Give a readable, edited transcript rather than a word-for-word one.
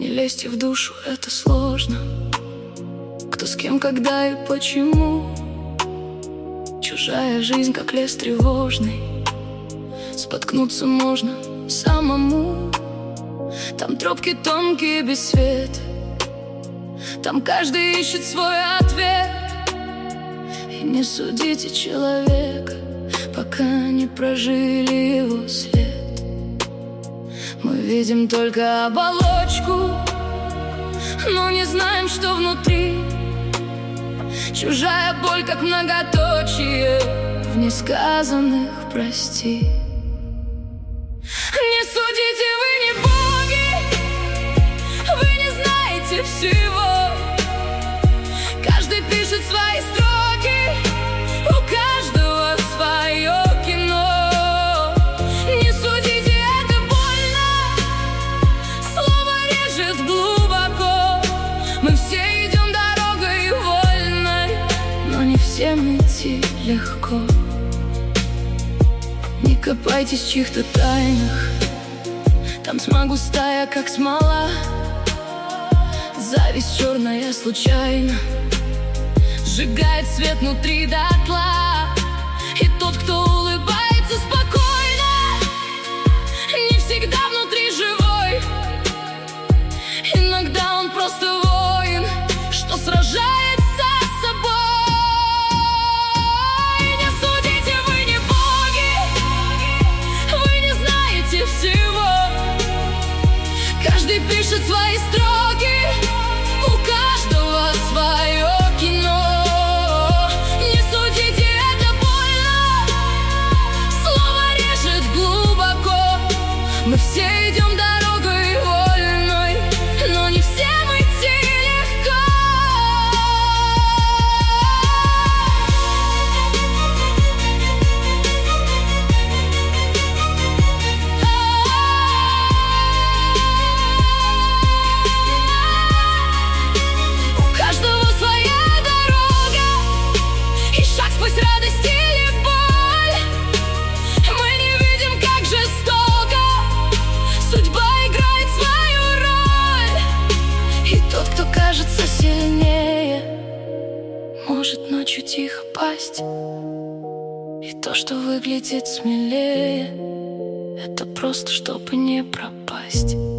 Не лезьте в душу, это сложно. Кто с кем, когда и почему. Чужая жизнь, как лес тревожный. Споткнуться можно самому. Там тропки тонкие, без света. Там каждый ищет свой ответ. И не судите человека, пока не прожили его след. Мы видим только оболочку, но не знаем, что внутри. Чужая боль, как многоточие в несказанных «прости». Не судите, вы не боги, вы не знаете всего. Каждый пишет свои строки, у каждого свое кино. Не судите, это больно, слово режет глубоко. Мы все идем дорогой вольной, но не всем идти легко. Не копайтесь в чьих-то тайнах, там тьма густая, как смола. Зависть черная случайно сжигает свет внутри дотла. И тот, кто улыбается спокойно, не всегда внутри живой. Иногда он просто воин, что сражается с собой. Не судите, вы не боги, вы не знаете всего. Каждый пишет свои строки, у каждого свое кино. Не судите, это больно, слово режет глубоко. Мы все идем дорогой вольной, но не всем идти легко. У каждого своя дорога, и шаг сквозь радость или боль. Мы не видим, как жестоко судьба играет свою роль. И тот, кто кажется сильнее, может ночью тихо пасть. И то, что выглядит смелее, это просто чтобы не пропасть.